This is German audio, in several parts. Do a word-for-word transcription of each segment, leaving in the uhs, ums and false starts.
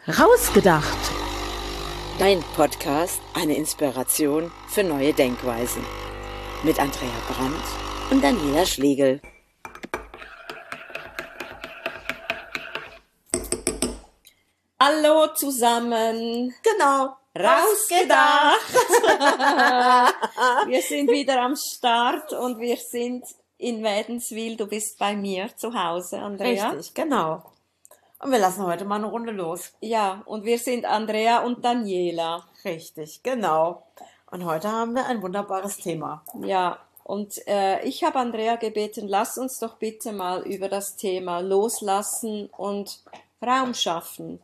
Rausgedacht. Dein Podcast, eine Inspiration für neue Denkweisen. Mit Andrea Brandt und Daniela Schlegel. Hallo zusammen. Genau. Rausgedacht. Wir sind wieder am Start und wir sind in Wädenswil. Du bist bei mir zu Hause, Andrea. Richtig, genau. Und wir lassen heute mal eine Runde los. Ja, und wir sind Andrea und Daniela. Richtig, genau. Und heute haben wir ein wunderbares Thema. Ja, und äh, ich habe Andrea gebeten, lass uns doch bitte mal über das Thema Loslassen und Raum schaffen.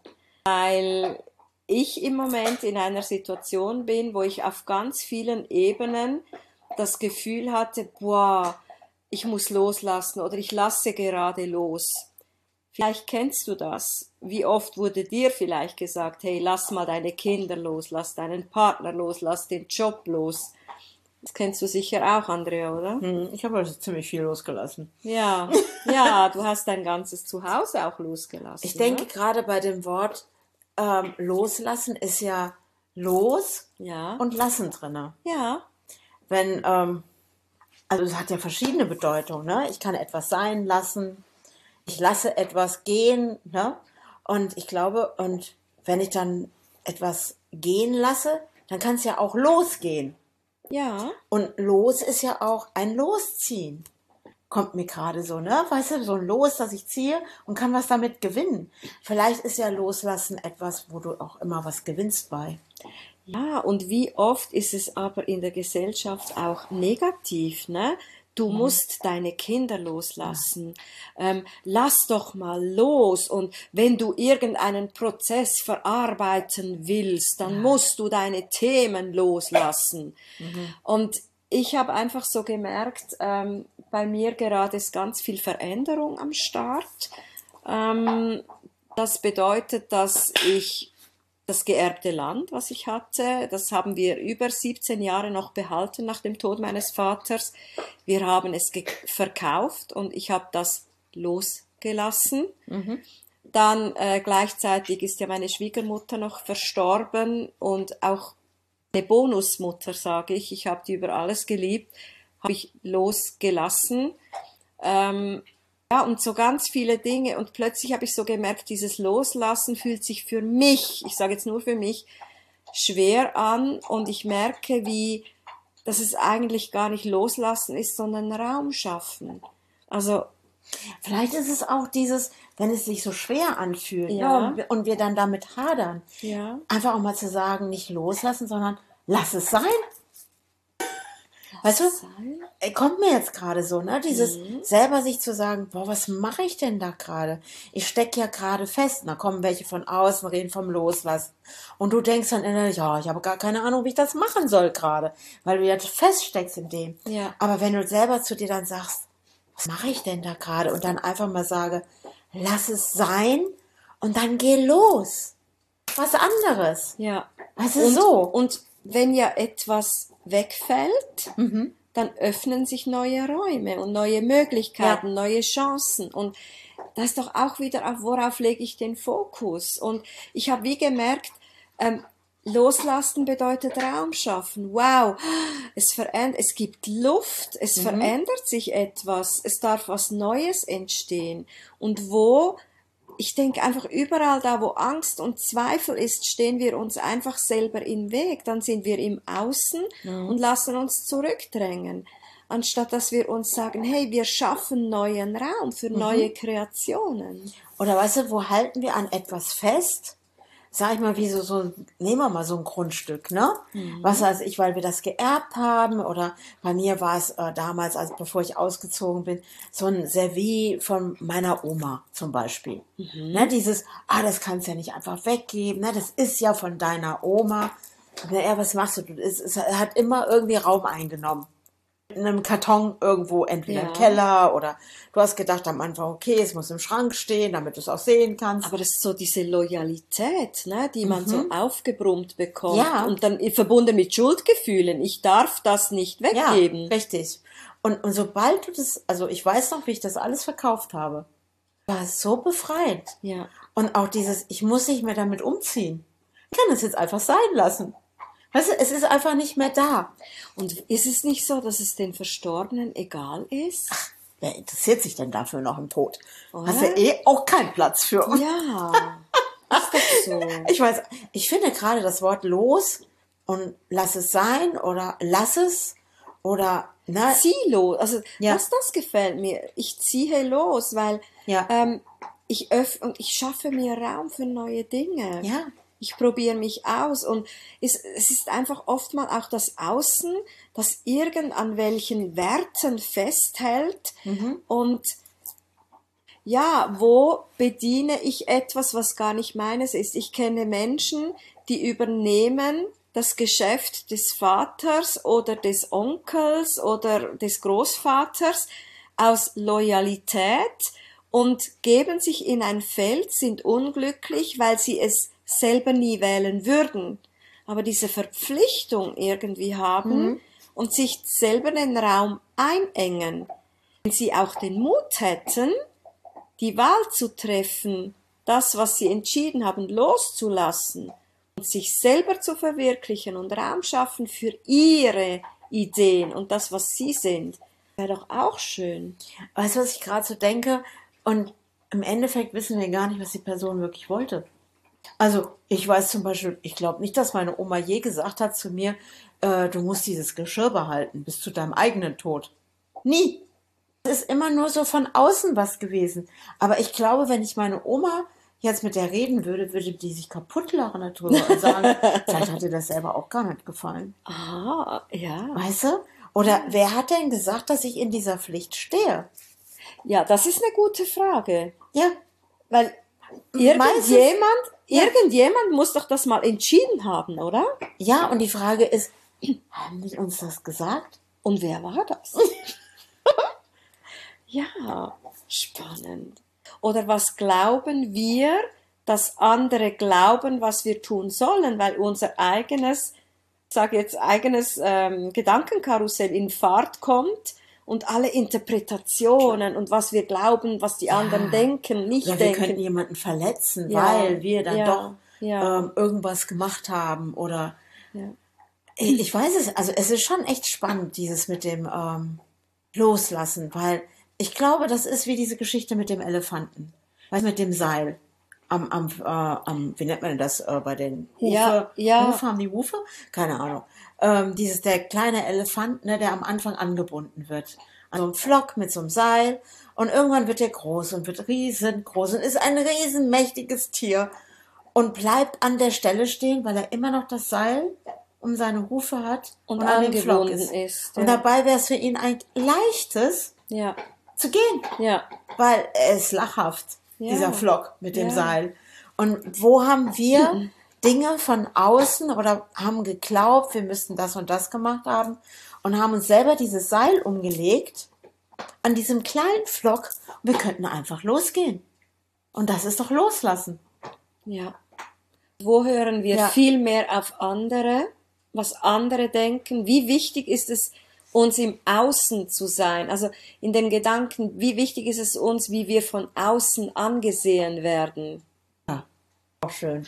Weil ich im Moment in einer Situation bin, wo ich auf ganz vielen Ebenen das Gefühl hatte, boah, ich muss loslassen oder ich lasse gerade los. Vielleicht kennst du das. Wie oft wurde dir vielleicht gesagt, hey, lass mal deine Kinder los, lass deinen Partner los, lass den Job los. Das kennst du sicher auch, Andrea, oder? Hm, ich habe also ziemlich viel losgelassen. Ja, ja, du hast dein ganzes Zuhause auch losgelassen. Ich denke ne? gerade bei dem Wort ähm, loslassen ist ja los ja. und lassen drinne. Ja. Wenn, ähm, also es hat ja verschiedene Bedeutungen, ne? Ich kann etwas sein lassen, ich lasse etwas gehen, ne? Und ich glaube, und wenn ich dann etwas gehen lasse, dann kann es ja auch losgehen. Ja. Und los ist ja auch ein Losziehen. Kommt mir gerade so, ne? Weißt du, so ein Los, dass ich ziehe und kann was damit gewinnen. Vielleicht ist ja Loslassen etwas, wo du auch immer was gewinnst bei. Ja, und wie oft ist es aber in der Gesellschaft auch negativ, ne? Du mhm. musst deine Kinder loslassen. Ja. Ähm, lass doch mal los. Und wenn du irgendeinen Prozess verarbeiten willst, dann ja. musst du deine Themen loslassen. Mhm. Und ich habe einfach so gemerkt, ähm, bei mir gerade ist ganz viel Veränderung am Start. Ähm, das bedeutet, dass ich das geerbte Land, was ich hatte, das haben wir über siebzehn Jahre noch behalten nach dem Tod meines Vaters. Wir haben es ge- verkauft und ich habe das losgelassen. Mhm. Dann äh, gleichzeitig ist ja meine Schwiegermutter noch verstorben und auch eine Bonusmutter, sage ich, ich habe die über alles geliebt, habe ich losgelassen. Ähm, Ja, und so ganz viele Dinge. Und plötzlich habe ich so gemerkt, dieses Loslassen fühlt sich für mich, ich sage jetzt nur für mich, schwer an. Und ich merke, wie, dass es eigentlich gar nicht Loslassen ist, sondern Raum schaffen. Also, vielleicht ist es auch dieses, wenn es sich so schwer anfühlt, ja. ne, und wir dann damit hadern, ja. einfach auch mal zu sagen, nicht loslassen, sondern lass es sein. Weißt du, kommt mir jetzt gerade so, ne? Dieses mhm. selber sich zu sagen, boah, was mache ich denn da gerade? Ich stecke ja gerade fest. Da kommen welche von außen, reden vom Loslassen. Und du denkst dann innerlich, ja, ich habe gar keine Ahnung, wie ich das machen soll gerade, weil du ja feststeckst in dem. Ja. Aber wenn du selber zu dir dann sagst, was mache ich denn da gerade? Und dann einfach mal sage, lass es sein und dann geh los. Was anderes. Ja. Was ist und, so? Und wenn ja etwas wegfällt, mhm. dann öffnen sich neue Räume und neue Möglichkeiten, ja. neue Chancen. Und das ist doch auch wieder, auf worauf lege ich den Fokus? Und ich habe wie gemerkt, ähm, loslassen bedeutet Raum schaffen. Wow, es verändert, es gibt Luft, es mhm. verändert sich etwas, es darf was Neues entstehen. Und wo Ich denke einfach überall da, wo Angst und Zweifel ist, stehen wir uns einfach selber im Weg. Dann sind wir im Außen mhm. und lassen uns zurückdrängen. Anstatt dass wir uns sagen, hey, wir schaffen neuen Raum für mhm. neue Kreationen. Oder weißt du, wo halten wir an etwas fest? Sag ich mal, wie so, so, nehmen wir mal so ein Grundstück, ne? Mhm. Was weiß ich, weil wir das geerbt haben, oder bei mir war es äh, damals, also bevor ich ausgezogen bin, so ein Serviet von meiner Oma zum Beispiel. Mhm. Ne, dieses, ah, das kannst du ja nicht einfach weggeben, ne? Das ist ja von deiner Oma. Na ja, was machst du? Es, es hat immer irgendwie Raum eingenommen. In einem Karton irgendwo, entweder ja. im Keller, oder du hast gedacht am Anfang, okay, es muss im Schrank stehen, damit du es auch sehen kannst. Aber das ist so diese Loyalität, ne, die man mhm. so aufgebrummt bekommt ja. und dann verbunden mit Schuldgefühlen. Ich darf das nicht weggeben. Ja, richtig. Und, und sobald du das, also ich weiß noch, wie ich das alles verkauft habe. war so befreiend. Ja. Und auch dieses, ich muss nicht mehr damit umziehen. Ich kann es jetzt einfach sein lassen. Weißt du, es ist einfach nicht mehr da. Und ist es nicht so, dass es den Verstorbenen egal ist? Ach, wer interessiert sich denn dafür noch im Tod? Oder? Hast du eh auch keinen Platz für. Ja, ist doch so. Ich weiß, ich finde gerade das Wort los und lass es sein oder lass es oder, ne? Zieh los. Also, Ja. das, das gefällt mir. Ich ziehe los, weil Ja. ähm, ich öffne und ich schaffe mir Raum für neue Dinge. Ja. Ich probiere mich aus und es, es ist einfach oftmals auch das Außen, das irgend an welchen Werten festhält und ja, wo bediene ich etwas, was gar nicht meines ist. Ich kenne Menschen, die übernehmen das Geschäft des Vaters oder des Onkels oder des Großvaters aus Loyalität und geben sich in ein Feld, sind unglücklich, weil sie es selber nie wählen würden, aber diese Verpflichtung irgendwie haben mhm. und sich selber den Raum einengen. Wenn sie auch den Mut hätten, die Wahl zu treffen, das, was sie entschieden haben, loszulassen und sich selber zu verwirklichen und Raum schaffen für ihre Ideen und das, was sie sind, wäre doch auch schön. Weißt du, was ich gerade so denke? Und im Endeffekt wissen wir gar nicht, was die Person wirklich wollte. Also ich weiß zum Beispiel, ich glaube nicht, dass meine Oma je gesagt hat zu mir, äh, du musst dieses Geschirr behalten bis zu deinem eigenen Tod. Nie. Es ist immer nur so von außen was gewesen. Aber ich glaube, wenn ich meine Oma jetzt mit der reden würde, würde die sich kaputt lachen darüber und sagen, vielleicht hat ihr das selber auch gar nicht gefallen. Ah, ja. Weißt du? Oder wer hat denn gesagt, dass ich in dieser Pflicht stehe? Ja, das ist eine gute Frage. Ja. Weil irgendjemand, ja. irgendjemand muss doch das mal entschieden haben, oder? Ja, und die Frage ist, haben die uns das gesagt? Und wer war das? Ja, spannend. Oder was glauben wir, dass andere glauben, was wir tun sollen, weil unser eigenes, ich sage jetzt eigenes ähm, Gedankenkarussell in Fahrt kommt und alle Interpretationen und was wir glauben, was die ja. anderen denken, nicht ja, wir denken. Wir könnten jemanden verletzen, ja. weil wir dann ja. doch ja. Ähm, irgendwas gemacht haben oder ja. ich, ich weiß es, also es ist schon echt spannend, dieses mit dem ähm, Loslassen, weil ich glaube, das ist wie diese Geschichte mit dem Elefanten, weißt, mit dem Seil. Am, am, äh, am, wie nennt man das äh, bei den Hufe? Ja, ja. Hufe, haben die Hufe? Keine Ahnung. Ähm, dieses, der kleine Elefant, ne, der am Anfang angebunden wird. An so einem Flock mit so einem Seil. Und irgendwann wird der groß und wird riesengroß und ist ein riesenmächtiges Tier und bleibt an der Stelle stehen, weil er immer noch das Seil um seine Hufe hat und, und an dem Flock ist. ist ja. Und dabei wäre es für ihn ein leichtes ja. zu gehen. Ja. Weil er ist lachhaft. Ja. Dieser Flock mit dem ja. Seil. Und wo haben wir Dinge von außen oder haben geglaubt, wir müssten das und das gemacht haben und haben uns selber dieses Seil umgelegt an diesem kleinen Flock und wir könnten einfach losgehen. Und das ist doch loslassen. Ja. Wo hören wir ja. viel mehr auf andere, was andere denken? Wie wichtig ist es, uns im Außen zu sein, also in den Gedanken, wie wichtig ist es uns, wie wir von außen angesehen werden. Ja, auch schön.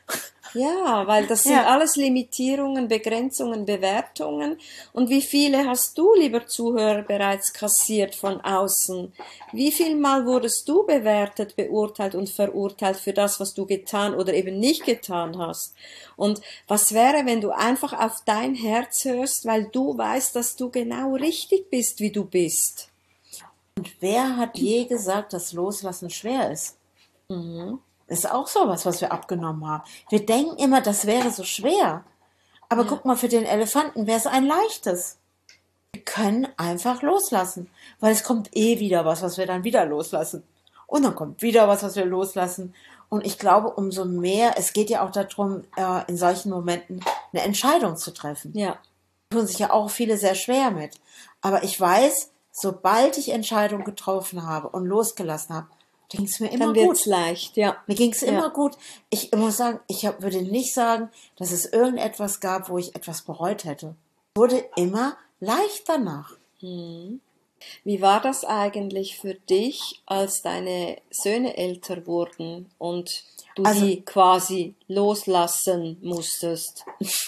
Ja, weil das sind ja. alles Limitierungen, Begrenzungen, Bewertungen. Und wie viele hast du, lieber Zuhörer, bereits kassiert von außen? Wie viel Mal wurdest du bewertet, beurteilt und verurteilt für das, was du getan oder eben nicht getan hast? Und was wäre, wenn du einfach auf dein Herz hörst, weil du weißt, dass du genau richtig bist, wie du bist? Und wer hat je gesagt, dass Loslassen schwer ist? Mhm. Das ist auch sowas, was wir abgenommen haben. Wir denken immer, das wäre so schwer. Aber ja. guck mal, für den Elefanten wäre es ein leichtes. Wir können einfach loslassen. Weil es kommt eh wieder was, was wir dann wieder loslassen. Und dann kommt wieder was, was wir loslassen. Und ich glaube, umso mehr, es geht ja auch darum, in solchen Momenten eine Entscheidung zu treffen. Ja. Da tun sich ja auch viele sehr schwer mit. Aber ich weiß, sobald ich Entscheidungen getroffen habe und losgelassen habe, ging es mir immer Dann gut. Dann wird's leicht, ja. Mir ging es ja. immer gut. Ich muss sagen, ich hab, würde nicht sagen, dass es irgendetwas gab, wo ich etwas bereut hätte. Es wurde immer leicht danach. Hm. Wie war das eigentlich für dich, als deine Söhne älter wurden und du Also- die quasi loslassen musstest?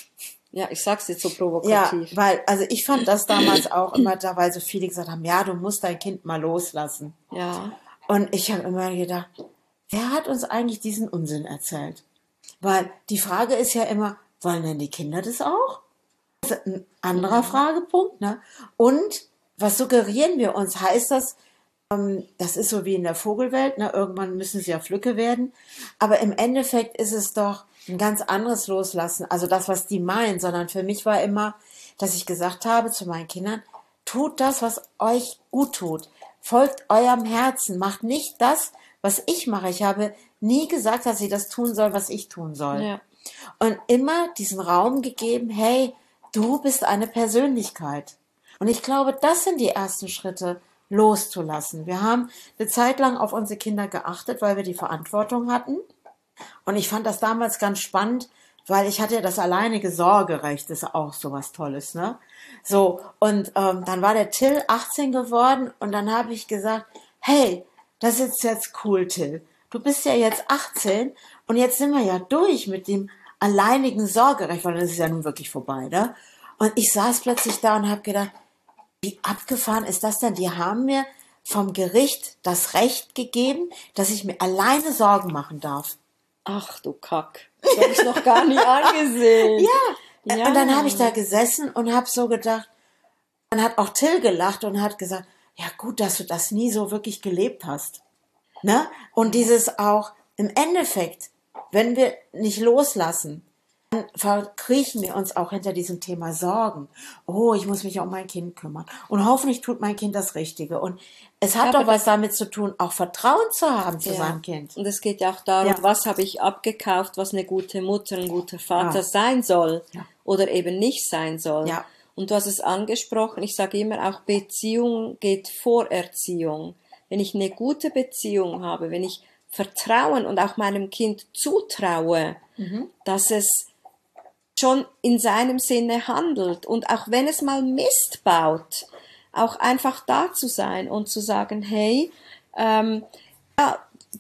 Ja, ich sag's jetzt so Ja, provokativ. weil, also ich fand das damals auch immer da, weil so viele gesagt haben, ja, du musst dein Kind mal loslassen. Ja, Und ich habe immer gedacht, wer hat uns eigentlich diesen Unsinn erzählt? Weil die Frage ist ja immer, wollen denn die Kinder das auch? Das ist ein anderer Fragepunkt, ne? Und was suggerieren wir uns? Heißt das, ähm, das ist so wie in der Vogelwelt, ne? Irgendwann müssen sie ja Flücke werden. Aber im Endeffekt ist es doch ein ganz anderes Loslassen. Also das, was die meinen, sondern für mich war immer, dass ich gesagt habe zu meinen Kindern, tut das, was euch gut tut. Folgt eurem Herzen. Macht nicht das, was ich mache. Ich habe nie gesagt, dass sie das tun soll, was ich tun soll. ja. Und immer diesen Raum gegeben, hey, du bist eine Persönlichkeit. Und ich glaube, das sind die ersten Schritte, loszulassen. Wir haben eine Zeit lang auf unsere Kinder geachtet, weil wir die Verantwortung hatten. Und ich fand das damals ganz spannend, weil ich hatte ja das alleinige Sorgerecht, das ist auch sowas Tolles, ne? So, und ähm, dann war der Till achtzehn geworden und dann habe ich gesagt, hey, das ist jetzt cool, Till. Du bist ja jetzt achtzehn und jetzt sind wir ja durch mit dem alleinigen Sorgerecht, weil das ist ja nun wirklich vorbei, ne? Und ich saß plötzlich da und habe gedacht, wie abgefahren ist das denn? Die haben mir vom Gericht das Recht gegeben, dass ich mir alleine Sorgen machen darf. Ach du Kack. Das habe ich noch gar nicht angesehen. Ja. Ja. Und dann habe ich da gesessen und habe so gedacht, dann hat auch Till gelacht und hat gesagt, ja gut, dass du das nie so wirklich gelebt hast. Ne? Und dieses auch im Endeffekt, wenn wir nicht loslassen, dann verkriechen wir uns auch hinter diesem Thema Sorgen. Oh, ich muss mich um mein Kind kümmern. Und hoffentlich tut mein Kind das Richtige. Und es hat Ja, doch aber was damit zu tun, auch Vertrauen zu haben zu Ja. seinem Kind. Und es geht ja auch darum, Ja. was habe ich abgekauft, was eine gute Mutter, ein guter Vater Ja. sein soll Ja. oder eben nicht sein soll. Ja. Und du hast es angesprochen, ich sage immer auch, Beziehung geht vor Erziehung. Wenn ich eine gute Beziehung habe, wenn ich Vertrauen und auch meinem Kind zutraue, dass es schon in seinem Sinne handelt und auch wenn es mal Mist baut, auch einfach da zu sein und zu sagen, hey, ähm, ja,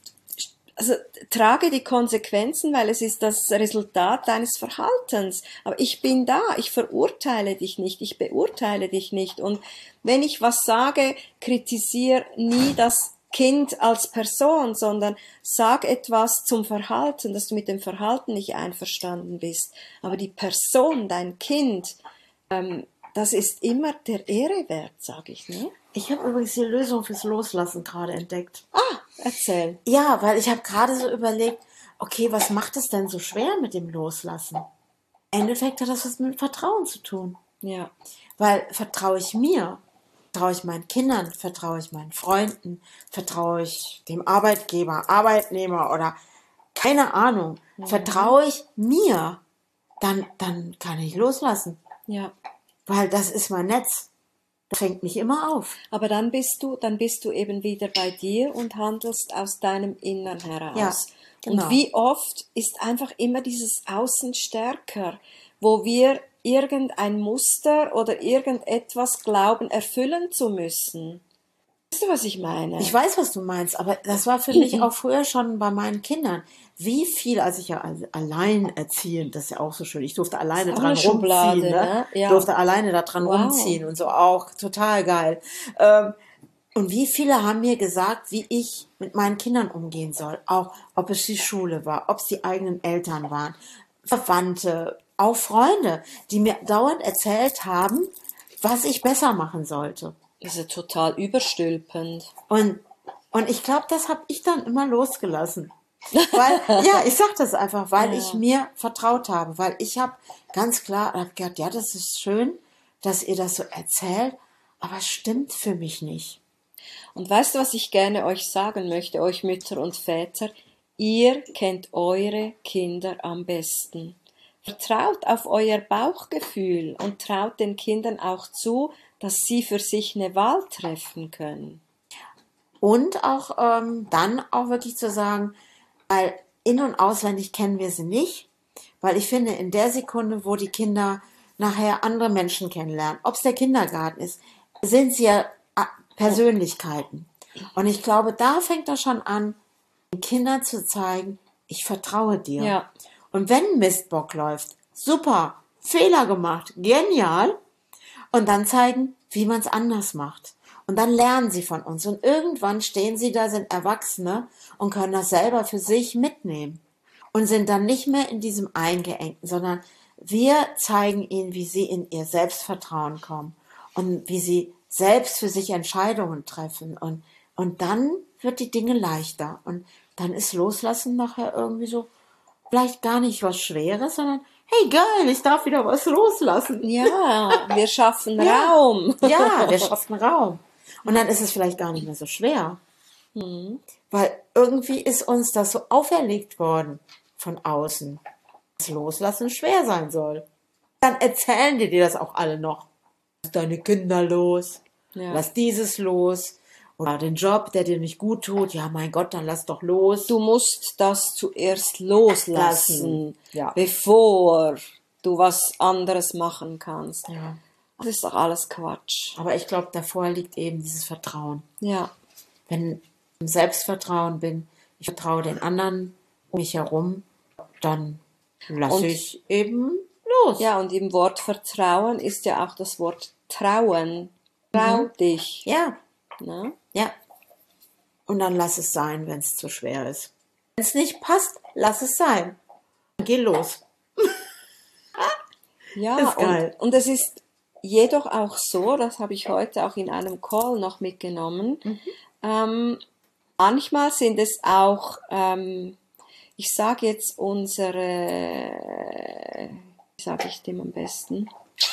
also trage die Konsequenzen, weil es ist das Resultat deines Verhaltens. Aber ich bin da, ich verurteile dich nicht, ich beurteile dich nicht. Und wenn ich was sage, kritisiere nie das Kind als Person, sondern sag etwas zum Verhalten, dass du mit dem Verhalten nicht einverstanden bist. Aber die Person, dein Kind, ähm, das ist immer der Ehre wert, sage ich, ne? Ich habe übrigens die Lösung fürs Loslassen gerade entdeckt. Ah, erzähl. Ja, weil ich habe gerade so überlegt, okay, was macht es denn so schwer mit dem Loslassen? Im Endeffekt hat das was mit Vertrauen zu tun. Ja. Weil vertraue ich mir, vertraue ich meinen Kindern, vertraue ich meinen Freunden, vertraue ich dem Arbeitgeber, Arbeitnehmer oder keine Ahnung, Mhm. vertraue ich mir, dann, dann kann ich loslassen. Ja. Weil das ist mein Netz. Das fängt mich immer auf. Aber dann bist du, dann bist du eben wieder bei dir und handelst aus deinem Innern heraus. Ja, genau. Und wie oft ist einfach immer dieses Außen stärker, wo wir irgendein Muster oder irgendetwas glauben, erfüllen zu müssen. Weißt du, was ich meine? Ich weiß, was du meinst, aber das war für mich auch früher schon bei meinen Kindern. Wie viel, als ich ja alleinerziehend, das ist ja auch so schön, ich durfte alleine Ist auch dran eine Schublade, rumziehen, ne? ne? Ja. Durfte alleine da dran Wow. rumziehen und so auch, total geil. Ähm, und wie viele haben mir gesagt, wie ich mit meinen Kindern umgehen soll, auch ob es die Schule war, ob es die eigenen Eltern waren, Verwandte, auch Freunde, die mir dauernd erzählt haben, was ich besser machen sollte. Das ist ja total überstülpend. Und, und ich glaube, das habe ich dann immer losgelassen. Weil, ja, ich sag das einfach, weil Ja. ich mir vertraut habe, weil ich habe ganz klar hab gedacht, ja, das ist schön, dass ihr das so erzählt, aber es stimmt für mich nicht. Und weißt du, was ich gerne euch sagen möchte, euch Mütter und Väter? Ihr kennt eure Kinder am besten. Vertraut auf euer Bauchgefühl und traut den Kindern auch zu, dass sie für sich eine Wahl treffen können. Und auch ähm, dann auch wirklich zu sagen, weil in- und auswendig kennen wir sie nicht, weil ich finde, in der Sekunde, wo die Kinder nachher andere Menschen kennenlernen, ob es der Kindergarten ist, sind sie ja Persönlichkeiten. Und ich glaube, da fängt das schon an, den Kindern zu zeigen, ich vertraue dir. Ja. Und wenn Mistbock läuft, super, Fehler gemacht, genial. Und dann zeigen, wie man es anders macht. Und dann lernen sie von uns. Und irgendwann stehen sie da, sind Erwachsene und können das selber für sich mitnehmen. Und sind dann nicht mehr in diesem Eingeengten, sondern wir zeigen ihnen, wie sie in ihr Selbstvertrauen kommen und wie sie selbst für sich Entscheidungen treffen. Und, und dann wird die Dinge leichter. Und dann ist Loslassen nachher irgendwie so, vielleicht gar nicht was Schweres, sondern hey, geil, ich darf wieder was loslassen. Ja, wir schaffen Ja. Raum. Ja, wir schaffen Raum. Und dann ist es vielleicht gar nicht mehr so schwer. Mhm. Weil irgendwie ist uns das so auferlegt worden von außen, dass Loslassen schwer sein soll. Dann erzählen die dir das auch alle noch. Lass deine Kinder los, Ja. lass dieses los. Oder den Job, der dir nicht gut tut. Ja, mein Gott, dann lass doch los. Du musst das zuerst loslassen, Lassen. Ja. bevor du was anderes machen kannst. Ja. Das ist doch alles Quatsch. Aber ich glaube, davor liegt eben dieses Vertrauen. Ja. Wenn ich im Selbstvertrauen bin, ich vertraue den anderen um mich herum, dann lasse Und- ich eben los. Ja, und im Wort Vertrauen ist ja auch das Wort Trauen. Trau dich. Ja, Ne? ja. Und dann lass es sein, wenn es zu schwer ist. Wenn es nicht passt, lass es sein. Geh los. Ja, Ist geil. und, und es ist jedoch auch so, das habe ich heute auch in einem Call noch mitgenommen, ähm, manchmal sind es auch, ähm, ich sage jetzt unsere, wie sage ich dem am besten,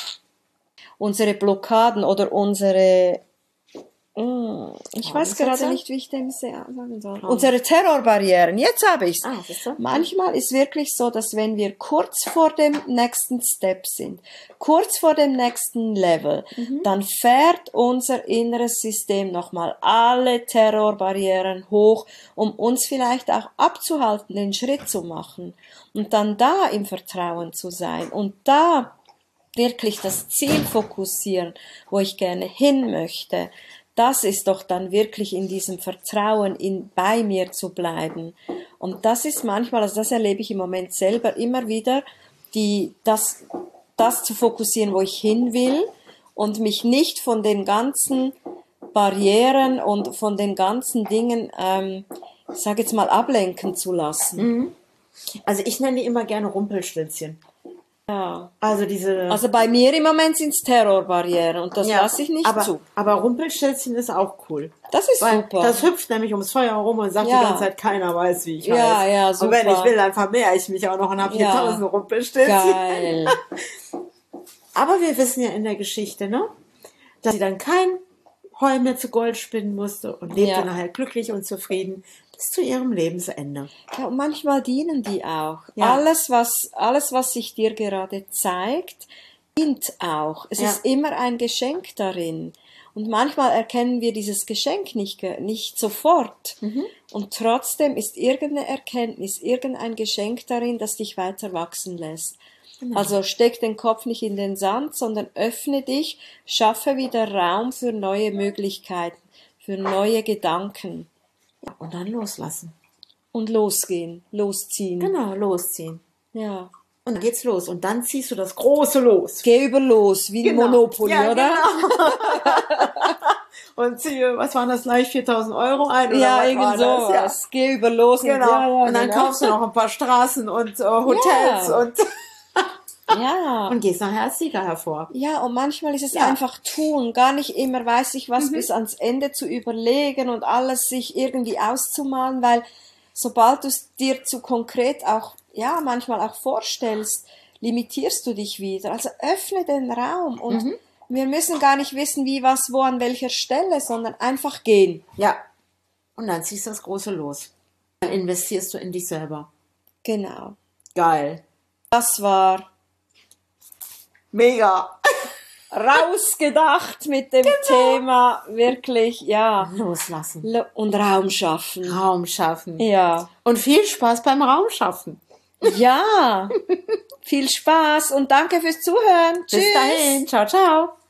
unsere Blockaden oder unsere, mm, ich weiß Glaubenssätze? gerade nicht, wie ich dem sagen soll, unsere Terrorbarrieren, jetzt habe ich's. Ah, siehst du? Manchmal ist wirklich so, dass wenn wir kurz vor dem nächsten Step sind, kurz vor dem nächsten Level, dann fährt unser inneres System nochmal alle Terrorbarrieren hoch, um uns vielleicht auch abzuhalten, den Schritt zu machen und dann da im Vertrauen zu sein und da wirklich das Ziel fokussieren, wo ich gerne hin möchte. Das ist doch dann wirklich in diesem Vertrauen, in, bei mir zu bleiben. Und das ist manchmal, also das erlebe ich im Moment selber immer wieder, die, das, das zu fokussieren, wo ich hin will und mich nicht von den ganzen Barrieren und von den ganzen Dingen, ähm, ich sage jetzt mal, ablenken zu lassen. Also ich nenne die immer gerne Rumpelstilzchen. Ja. Also diese... Also bei mir im Moment sind es Terrorbarrieren und das ja, lasse ich nicht aber, zu. aber Rumpelstilzchen ist auch cool. Das ist Weil super. das hüpft nämlich ums Feuer herum und sagt Ja. die ganze Zeit, keiner weiß, wie ich Ja, heiße. ja, Und wenn super. ich will, dann vermehre ich mich auch noch und habe hier Ja. tausend Rumpelstilzchen. Geil. Aber wir wissen ja in der Geschichte, ne, dass sie dann kein Heu mehr zu Gold spinnen musste und lebte Ja. nachher glücklich und zufrieden bis zu ihrem Lebensende. Ja, und manchmal dienen die auch. Ja. Alles, was, alles, was sich dir gerade zeigt, dient auch. Es Ja. ist immer ein Geschenk darin. Und manchmal erkennen wir dieses Geschenk nicht, ge- nicht sofort. Und trotzdem ist irgendeine Erkenntnis, irgendein Geschenk darin, das dich weiter wachsen lässt. Also steck den Kopf nicht in den Sand, sondern öffne dich, schaffe wieder Raum für neue Möglichkeiten, für neue Gedanken. Ja, und dann loslassen. Und losgehen, losziehen. Genau, losziehen. Ja. Und dann geht's los. Und dann ziehst du das große Los. Geh über los, wie ein Genau. Monopoly, Ja, oder? Genau. Und ziehe, was waren das gleich, viertausend Euro ein? Oder Ja, was irgend war das? sowas. Geh über los. Ja. Genau. Und, ja, ja, und dann genau. kaufst du noch ein paar Straßen und äh, Hotels Ja. und, Ja. und gehst nachher als Sieger hervor. Ja, und manchmal ist es Ja. einfach tun, gar nicht immer weiß ich was bis ans Ende zu überlegen und alles sich irgendwie auszumalen, weil sobald du es dir zu konkret auch, ja, manchmal auch vorstellst, limitierst du dich wieder. Also öffne den Raum und wir müssen gar nicht wissen, wie, was, wo, an welcher Stelle, sondern einfach gehen. Ja. Und dann ziehst du das große Los. Dann investierst du in dich selber. Genau. Geil. Das war Mega. rausgedacht mit dem Thema, wirklich, ja. Loslassen. Lo- Und Raum schaffen. Raum schaffen. Ja. Und viel Spaß beim Raum schaffen. Ja. Viel Spaß und danke fürs Zuhören. Bis Tschüss. dahin. Ciao, ciao.